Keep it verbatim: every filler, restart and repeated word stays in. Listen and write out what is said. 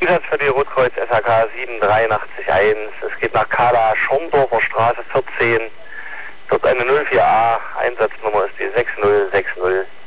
Zusatz für die Rotkreuz S H K sieben drei acht eins. Es geht nach Kala, Schorndorfer Straße vierzehn. Dort eine null vier A. Einsatznummer ist die sechs null sechs null.